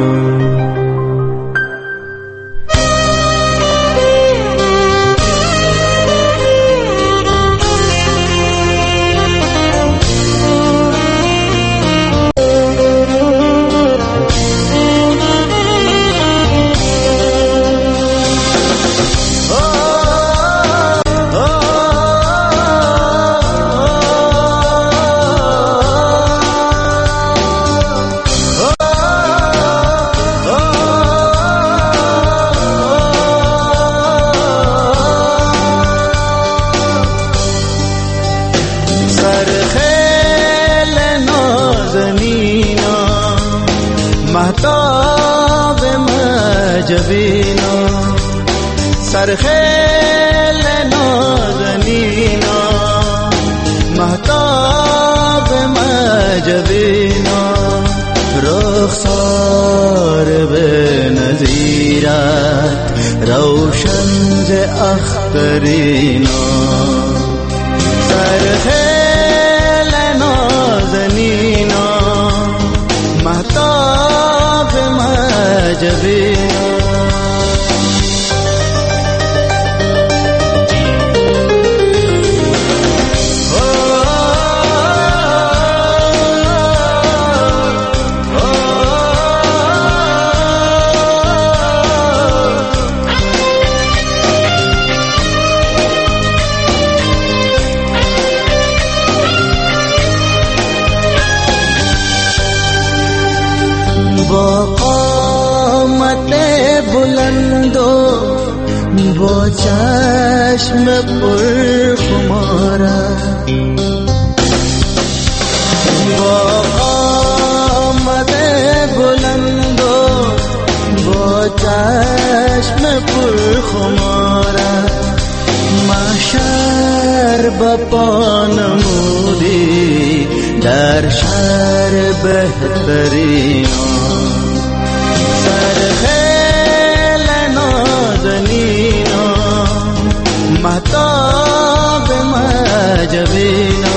Speaker 9: سرخیل نازنینا، مهتاب مجبینا، رخسار به نظیرت، روشن ز اخترینا. سرخیل نازنینا، مهتاب مجبینا. با قامت بلند و با چشم پرخمارت، با قامت بلند و با چشم پرخمارت، محشر بپا نمودی در شهر بهترین. سرخیل نازنینا، مهتاب مجبینا.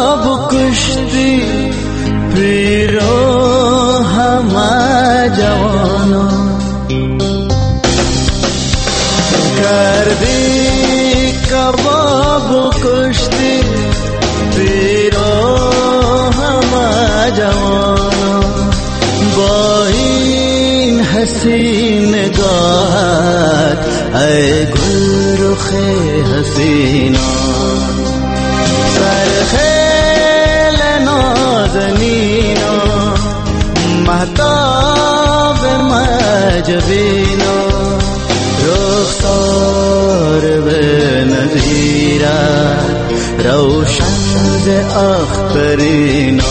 Speaker 9: کباب کشتی پیرو همه جوانا کردی کباب کشتی پیرو همه جوانا با این حسین نگاهت ای گل رخ حسینا سرخیل نازنینا مهتاب مجبینا رخسار به نظیرت روشن ز اخترینا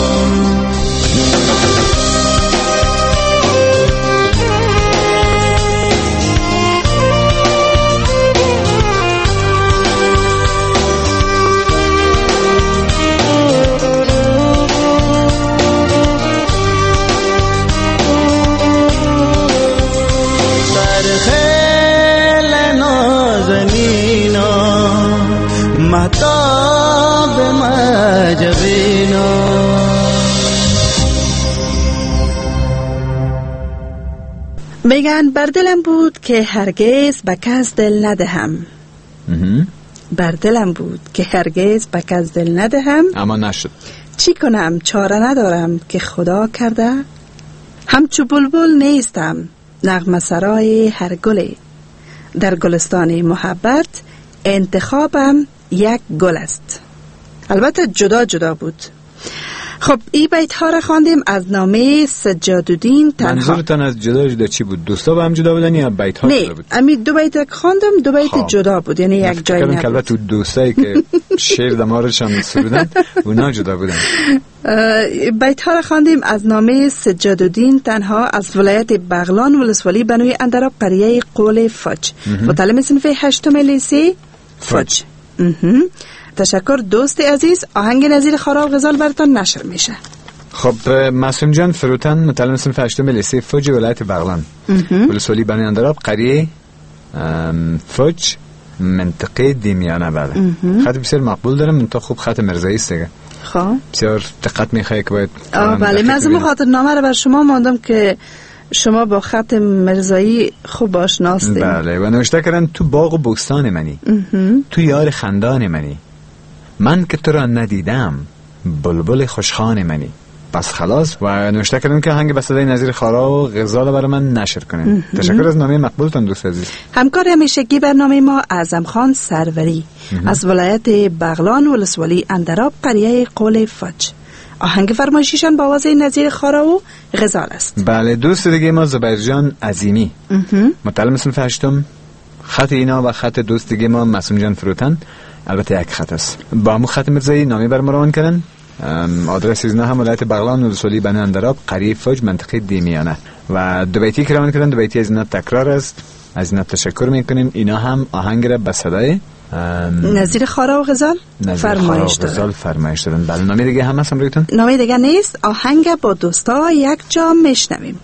Speaker 9: مهتاب مجبینا.
Speaker 5: میگن بر دلم بود که هرگز به کس دل ندهم. بر دلم بود که هرگز به کس دل ندهم،
Speaker 4: اما نشد.
Speaker 5: چی کنم چاره ندارم که خدا کرده. همچو بلبل نیستم نغمه سرای هر گلی، در گلستان محبت انتخابم یک گل است. البته جدا جدا بود. خب این بیت ها را خواندیم از نامه سجادالدین تنها.
Speaker 4: منظورتان از جدا جدا چی بود؟ دوستا با هم جدا بودن یا بیت ها جدا بود؟
Speaker 5: نه، امی دو بیت که خواندم دو بیت خواه. جدا بود، یعنی یک جای نبود.
Speaker 4: کلمه تو دوستایی که شعر دمارشان سرودن اونا جدا بودن.
Speaker 5: بیت ها را خواندیم از نامه سجادالدین تنها از ولایت بغلان ولسوالی بنوی اندراب قریه قول فج، متعلم صنف هشتم لیسه فج. تشکر دوست عزیز. آهنگ نظیر خارا و غزال براتون نشر میشه.
Speaker 4: خب معصوم جان فروتن متعلم صنف هشتم لیسه فج ولایت بغلان ولسوالی بنوی اندراب قریه فج منطقه دیمیانه. بله خط بسیار مقبول دارم، منطقه خوب خط مرزایی است دیگه.
Speaker 5: خب
Speaker 4: بسیار دقت میخواه که باید.
Speaker 5: آه بله، من از خاطر نامه رو بر شما ماندم که شما با خط مرزایی خوب آشنا هستید.
Speaker 4: بله و نوشته کردن تو باغ و بوستان منی، تو یار خندان منی، من که تو را ندیدم بلبل خوشخوان منی. پس خلاص. و نوشته کردن که آهنگ به صدای نظیر خارا و غزال برای من نشر کنین. تشکر از نامه مقبولتان دوست عزیز.
Speaker 5: همکار همیشگی برنامه ما اعظم خان سروری از ولایت بغلان ولسوالی اندراب قریه قول فج. آهنگ فرمایشیشان با آواز نظیر خارا و غزال است.
Speaker 4: بله دوست دیگه ما زبیرجان عظیمی متعلم صنف هشتم. خط اینا و خط دوست دیگه ما معصوم جان فروتن البته یک خط است. با مو خط مرزایی نامه بر ما روان کردن. آدرس سیزده هم ولایت بغلان ولسوالی بنوی اندراب قریه فج منطقه دیمیانه. و دو بیتی که روان کردن دو بیتی از اینا تکرار است. از اینا تشکر میکنیم. اینا هم آهنگ را به صدای
Speaker 5: نظیر خارا و غزال فرمایش دادن.
Speaker 4: غزال فرمایش دادن. بله نامه دیگه هم هست امرویتون؟
Speaker 5: نامه دیگه نیست. آهنگ با دوستا یک جا میشنویم.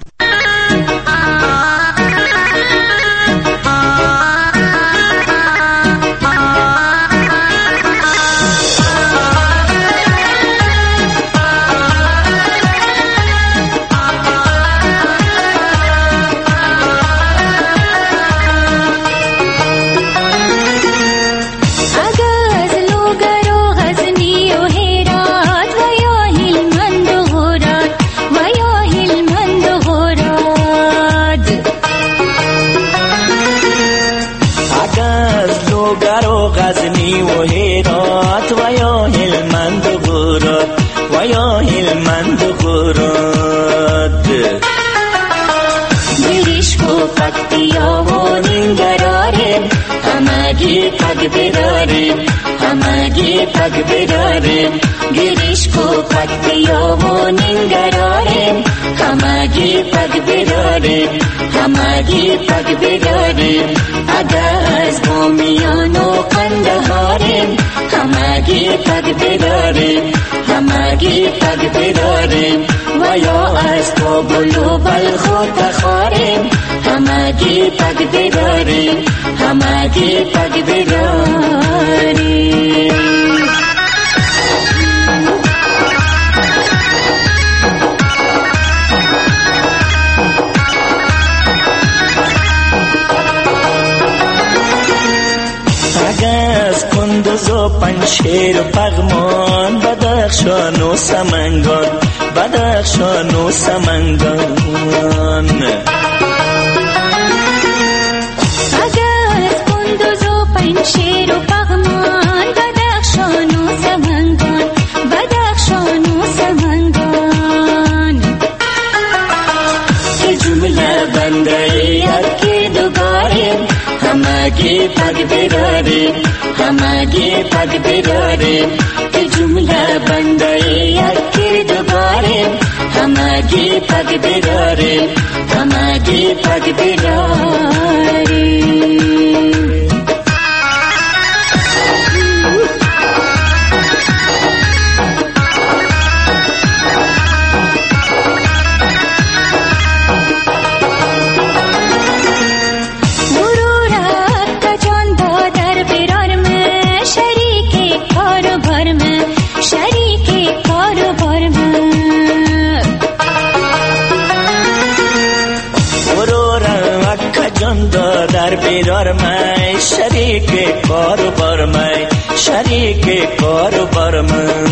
Speaker 10: پگ بداریم همگی پگ بداریم گریش کو پگ بیامونیم دراریم همگی پگ بداریم همگی پگ بداریم اگر از بامیان و قندهاریم همگی پگ بداریم همگی پگ بداریم و یا از کابل و بلخ و تخاریم همگی پگ بداریم همگی پگ بداریم.
Speaker 8: بدخشان و سمنگان بدخشان و سمنگان
Speaker 10: اگر از کندوز و پنشیر و پغمان بدخشان و سمنگان بدخشان و سمنگان که جمله بنده یکی دوگاریم همگی پگ براریم همگی پگ براریم که جمله بنده یکی دوگاریم همگی پگ براریم همگی پگ براریم در بیرار میں شریک کاروبار میں شریک کاروبار میں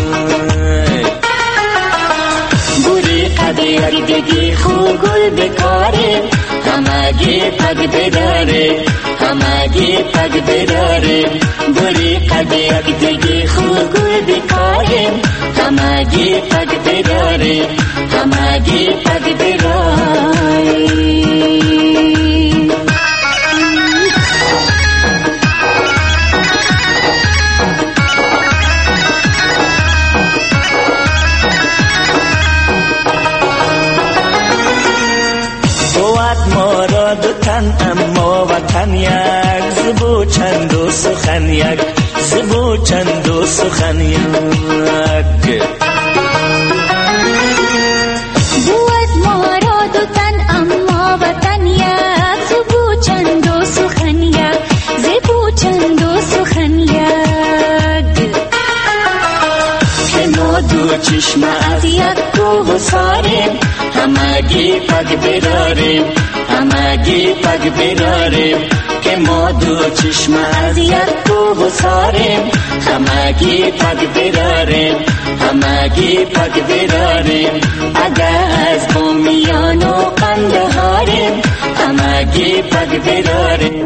Speaker 10: بوری قدی اگدگی خوب گل بکاریم همگی پگ بداریم همگی پگ بداریم بوری قدی اگدگی خوب گل بکاریم همگی پگ بداریم همگی پگ بداریم اما وطن یک زبو چند و سخن یک زبو چند و سخن یک بود ما را دو تن اما وطن یک زبو چند و سخن یک زبو چند و سخن یک که ما دو چشم از یک کوه ساریم همگی پگ براریم همگی پگ براریم که ما دو چشم از یک کوه ساریم همگی پگ براریم همگی پگ براریم اگر از بومیان و قندهاریم همگی پگ براریم.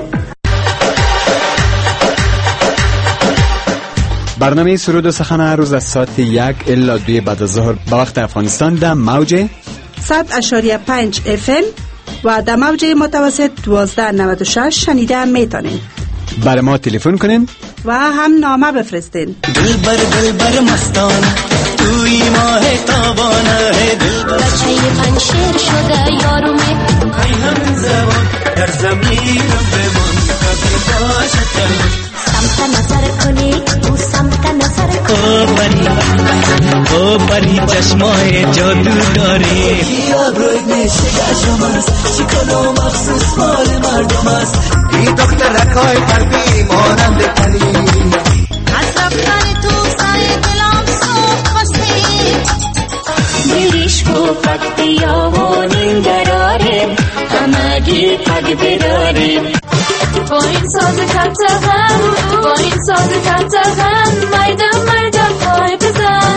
Speaker 4: برنامه سرود و سخن هر روز از ساعت یک الا دوی بعد از ظهر به وقت افغانستان در موج
Speaker 5: صد اشاریه پنج اف ام و در موج متوسط دوازده نود و شش شنیده میتونین.
Speaker 4: بر ما تلفن کنین
Speaker 5: و هم نامه بفرستین.
Speaker 9: دل بر دل بر مستانه توی ماه تابانه ہے دل بر
Speaker 10: بچه پنشیر شده یارومه
Speaker 9: ای هم زبان در زمین بمان کبھی باشد تلاش
Speaker 10: سمت نظر کنی او سمت نظر کنی
Speaker 9: او پری او پری چشمای جادو داری
Speaker 11: یا بروی نشگه شماست شکل و مخصوص مال مردم است این دخترکای قلبی مانند پری
Speaker 10: از رفتن تو سر دلم سوخ خواستی دیریش کو پکتیا و نینگراریم همگی پگ بداریم با این ساز کتغن با این ساز کتغن مردم مردم پای بزن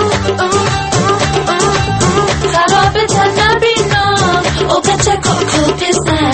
Speaker 10: خراب تن نبینا او بچه کاکو بزن.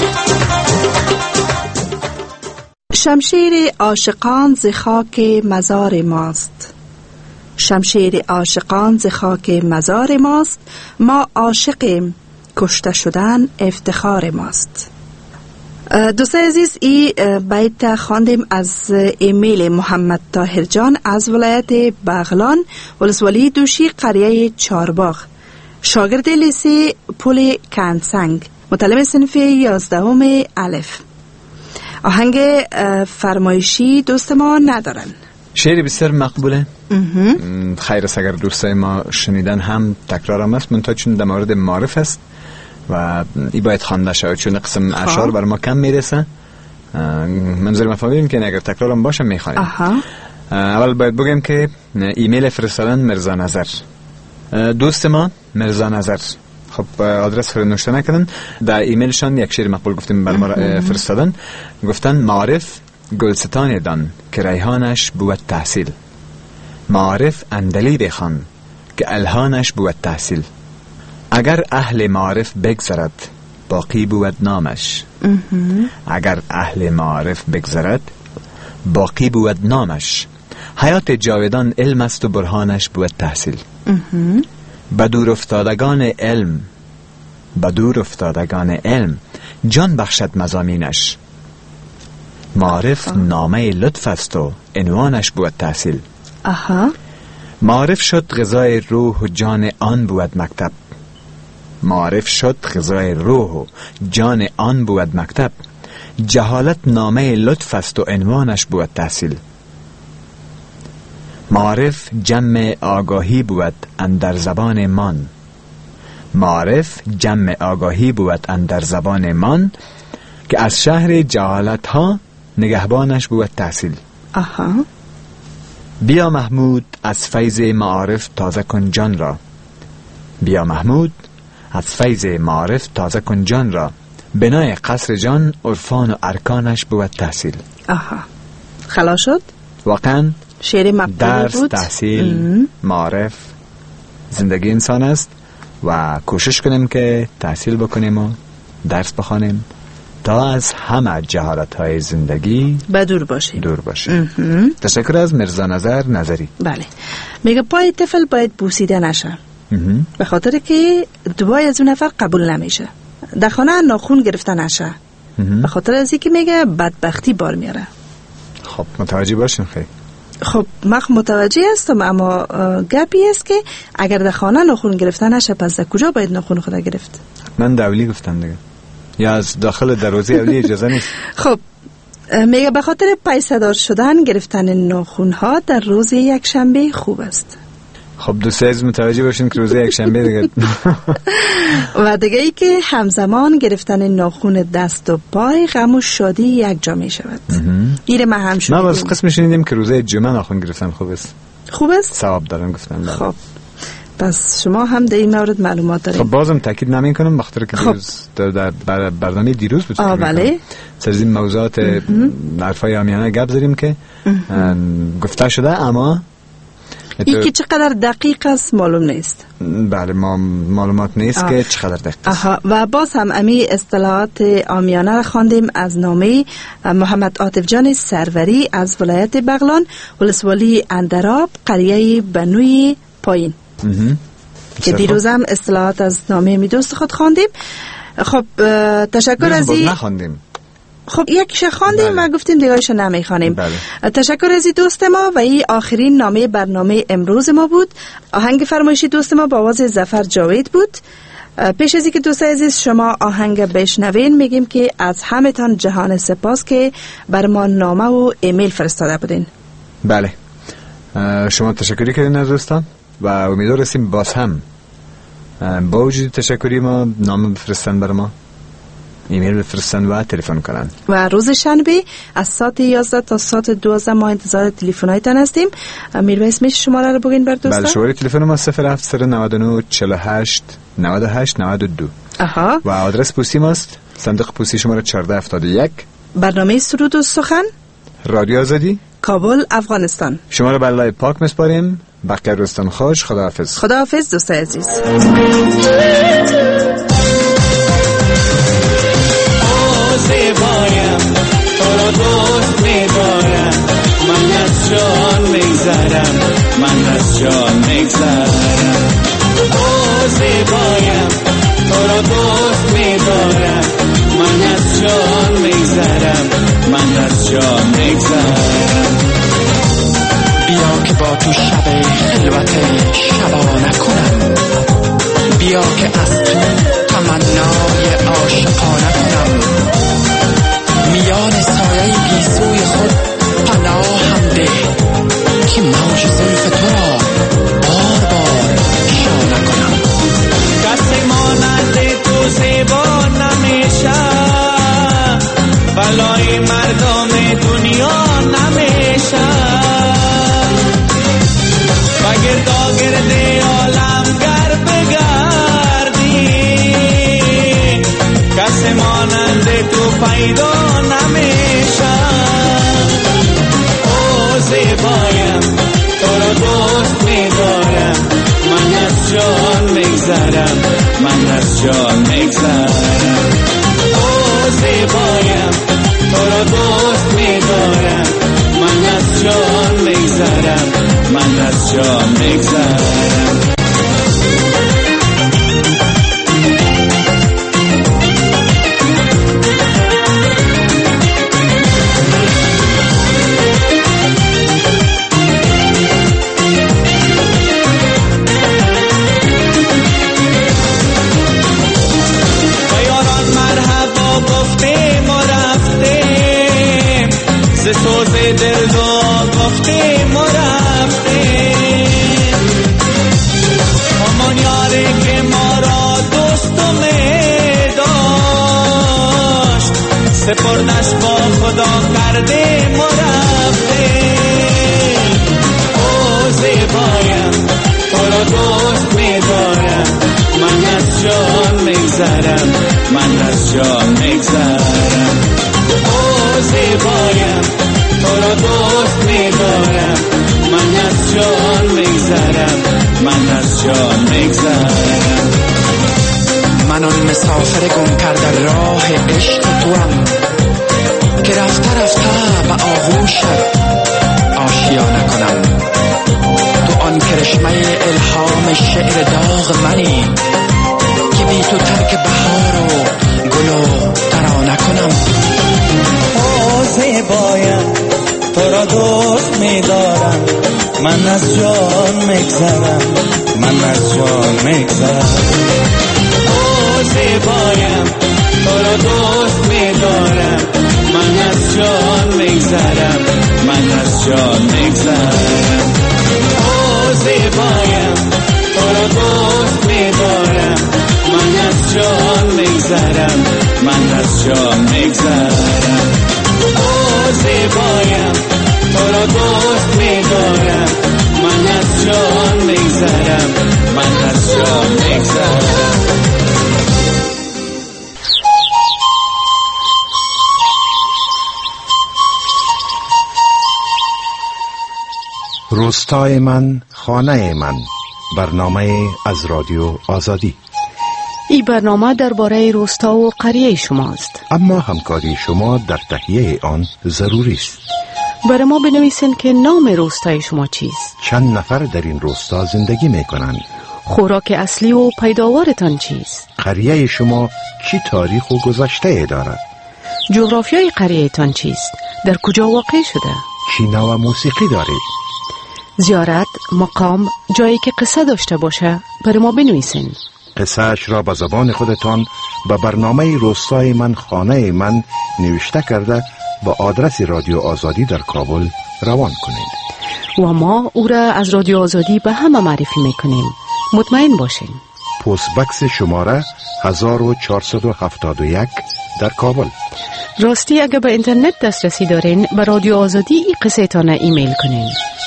Speaker 5: شمشیر عاشقان ز خاک مزار ماست شمشیر عاشقان ز خاک مزار ماست ما عاشقیم کشته شدن افتخار ماست. دوستان عزیز ای بیت خواندیم از ایمیل محمد طاهر جان از ولایت بغلان ولسوالی دوشی قریه چارباغ شاگرد لیسه پل کنسنگ متعلم صنف یازدهم الف. آهنگ فرمایشی دوست ما ندارن.
Speaker 4: شعری بسیار مقبوله. خیر است اگر دوستای ما شنیدن هم تکرارم است منتها چون در مورد معرف است و ای باید خوانده شود چون قسم اشعار بر ما کم میرسه. منظور ما فهمیدیم که اگر تکرارم باشه میخوانیم. اول باید بگم که ایمیل فرستادن مرزا نظر دوست ما مرزا نظر خب آدرس فرنوشته نکردن در ایمیلشان یک شعر مقبول گفتیم بر ما فرستادن گفتن معرف گلستان دان که ریحانش بود تحصیل معرف اندلی بخوان که الهانش بود تحصیل. اگر اهل معارف بگذرد باقی بود نامش. اگر اهل معارف بگذرد باقی بود نامش. حیات جاودان علم است و برهانش بود تحصیل. بدور افتادگان علم بدور افتادگان علم جان بخشد مضامینش. معارف نامه لطف است و عنوانش بود تحصیل.
Speaker 5: آها.
Speaker 4: معارف شد غذای روح و جان آن بود مکتب. معارف شد غذای روح و جان آن بود مکتب. جهالت نامه لطف است و عنوانش بود تحصیل. معارف جمع آگاهی بود اندر زبان من. معارف جمع آگاهی بود اندر زبان من که از شهر جهالت ها نگهبانش بود تحصیل.
Speaker 5: آها.
Speaker 4: بیا محمود از فیض معارف تازه کن جان را. بیا محمود از فیض معارف تازه کن جان را. بنای قصر جان عرفان و ارکانش بود تحصیل.
Speaker 5: آها. خلاص شد؟
Speaker 4: واقعا
Speaker 5: شعر مقبول
Speaker 4: درس
Speaker 5: بود.
Speaker 4: تحصیل
Speaker 5: ام.
Speaker 4: معارف زندگی انسان است و کوشش کنیم که تحصیل بکنیم و درس بخوانیم تا از همه جهالت های زندگی
Speaker 5: بدور باشیم.
Speaker 4: دور باشیم. تشکر از مرزا نظر نظری.
Speaker 5: بله. میگه پای طفل باید بوسیده نشه به خاطر که دعای از اون نفر قبول نمیشه. در خانه ناخون گرفته نشه به خاطر از اینکه میگه بدبختی بار میاره.
Speaker 4: خب متوجه باشین خیلی.
Speaker 5: خب من متوجه هستم، اما گپی است که اگر در خانه ناخون گرفته نشه پس در کجا باید ناخون خدا گرفت؟
Speaker 4: من دولی گفتم دیگه، یا از داخل دروازه اولی اجازه نیست.
Speaker 5: خب میگه به خاطر پیسه‌دار شدن گرفتن ناخون ها در روز یک شنبه خوب است.
Speaker 4: خب دو سه متوجه باشین که روز یک شنبه دیگه.
Speaker 5: و دیگه ای که همزمان گرفتن ناخون دست و پای غم و شادی یک جا می شود. ایره ما هم شدیم.
Speaker 4: ما باز قسم شنیدیم که روزه جمعه ناخون گرفتن خوب است.
Speaker 5: خوب است؟
Speaker 4: ثواب دارن گفتن.
Speaker 5: خب پس شما هم در این مورد معلومات دارید.
Speaker 4: خب بازم تاکید نمی کنم بخاطر که
Speaker 5: خب.
Speaker 4: دیروز در, در برنامه دیروز بود.
Speaker 5: آه بله.
Speaker 4: سر این موضوعات حرفای عامیانه گپ زدیم که گفته شده، اما
Speaker 5: این که چقدر دقیق است معلوم نیست.
Speaker 4: بله ما معلومات نیست آه. که چقدر دقیق است.
Speaker 5: آها. و باز هم امی اصطلاحات عامیانه را خواندیم از نامه محمد عاطف جان سروری از ولایت بغلان، ولسوالی اندراب، قریه بنوی پایین، که دیروز هم اصطلاحات از نامه می دوست خود خواندیم. خب تشکر از این.
Speaker 4: نخواندیم.
Speaker 5: خب یکیش خواندیم بله. و گفتیم دیگرش نمی خوانیم. بله. تشکر از این دوست ما و این آخرین نامه برنامه امروز ما بود. آهنگ فرمایشی دوست ما با آواز ظفر جاوید بود. پیش از اینکه دوست عزیز شما آهنگ بشنوین میگیم که از همه تان جهان سپاس که بر ما نامه و ایمیل فرستاده بودین.
Speaker 4: بله شما تشکری کردین از دوستان و امیدوار هستیم باز هم با وجود تشکری ما نامه بفرستن بر ما، ایمیل بفرستن و تلفن کنن. و
Speaker 5: روز شنبه از ساعت یازده تا ساعت دوازده ما انتظار تلفن‌هایتان هستیم. میرویس میشه شماره رو بگین بر دوستان؟
Speaker 4: بله شماره تلفن ما صفر هفت صفر نود و نه چهل و هشت نود و هشت نود و دو.
Speaker 5: آها.
Speaker 4: و آدرس پستی ماست صندوق پستی شماره چهارده هفتاد و یک، برنامه
Speaker 5: سرود و سخن،
Speaker 4: رادیو آزادی،
Speaker 5: کابل، افغانستان.
Speaker 4: شما رو به الله پاک مسپاریم. بقیه روزتان خوش. خداحافظ.
Speaker 5: خداحافظ دوست عزیز.
Speaker 9: زیبایم تو را دوست می‌دارم، من از جان می‌گذرم، من از جان می‌گذرم. او زیبایم تو را دوست می‌دارم، من از جان می‌گذرم، من از جان می‌گذرم.
Speaker 12: بیا که با تو شب خلوت شبانه کنم، بیا که از تو تمنای عاشقانه کنم، میان سایه گیسوی خود پناهم ده که موج زلف تو را بار بار شانه کنم.
Speaker 9: کسی مانند تو زیبا نمیشه، بلای مردم دنیا نمیشه، و گردا گرده
Speaker 7: من از جان میگذرم. او زیبایم تو را دوست می‌دارم، من از جان میگذرم، من از جان میگذرم. سوز دل رو گفتیم و رفتیم، همان یاری که ما را دوست و می داشت، سپردش با خدا کردیم و رفتیم. او زیبایم تو را دوست می دارم، من از جان میگذرم، من از جان میگذرم. او زیبایم تو را دوست می‌دارم، من از جان میگذرم، من از جان میگذرم.
Speaker 12: من آن مسافر گم کرده راه عشق توام که رفته رفته به آغوشت آشیانه کنم. تو آن کرشمه الهام شعر داغ منی که بی تو ترک بهار و گل و ترانه کنم.
Speaker 7: او زیبایم تو را دوست می‌دارم، من از جان میگذرم، من از جان میگذرم. او زیبایم تو را دوست می‌دارم، من از جان میگذرم، من از جان میگذرم. او زیبایم تو را دوست می‌دارم، من از جان میگذرم، من از جان میگذرم. او زیبایم تو را دوست می‌دارم، من از جان میگذرم، من از جان میگذرم.
Speaker 13: روستای من، خانه من، برنامه از رادیو آزادی.
Speaker 14: این برنامه درباره روستا و قریه شماست،
Speaker 13: اما همکاری شما در تهیه آن ضروری است.
Speaker 14: برای ما بنویسین که نام روستای شما چیست،
Speaker 13: چند نفر در این روستا زندگی می کنند،
Speaker 14: خوراک اصلی و پیداوارتان چیست،
Speaker 13: قریه شما چی تاریخ و گذشته دارد،
Speaker 14: جغرافیای قریهتان چیست، در کجا واقع شده،
Speaker 13: چی نوع موسیقی دارید،
Speaker 14: زیارت، مقام، جایی که قصه داشته باشه برای ما بنویسین.
Speaker 13: قصه اش را به زبان خودتان به برنامه روستای من، خانه من نوشته کرده با آدرس رادیو آزادی در کابل روان کنید
Speaker 14: و ما او را از رادیو آزادی به همه معرفی میکنیم. مطمئن باشین.
Speaker 13: پست بکس شماره هزار و چهارصد و هفتاد و یک در کابل.
Speaker 14: راستی اگه به اینترنت دسترسی دارین به رادیو آزادی این قصه تانه ایمیل کنین.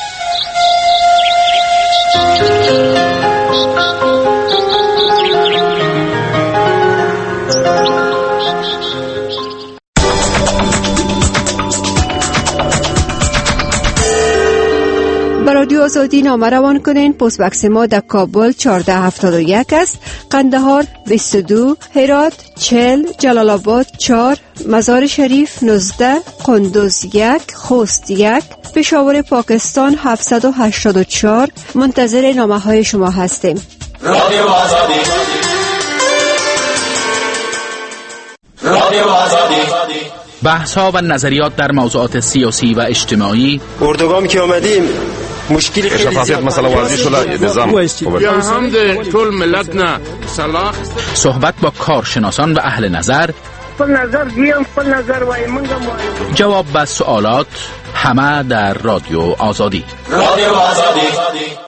Speaker 15: رادیو آزادی نامه روان کنین. پست بکس ما در کابل چهارده هفتاد و یک است، قندهار بیست و دو، هرات چهل، جلال آباد چهار، مزار شریف نوزده، قندوز یک، خوست یک، پشاور پاکستان هفتصد و هشتاد و چهار. منتظر نامه های شما هستیم.
Speaker 16: رادیو آزادی، رادیو آزادی.
Speaker 12: بحث ها و نظریات در موضوعات سیاسی و اجتماعی.
Speaker 17: اردوگام که آمدیم مشکل خیلی
Speaker 18: شفافیت مثلا واضح شده، نظام
Speaker 19: یا هم ده طول ملت نه صلاح.
Speaker 12: صحبت با کارشناسان و اهل نظر.
Speaker 20: خپل نظر دیم، خپل نظر وای منگم وای.
Speaker 12: جواب به سوالات، همه در رادیو آزادی.
Speaker 16: رادیو آزادی.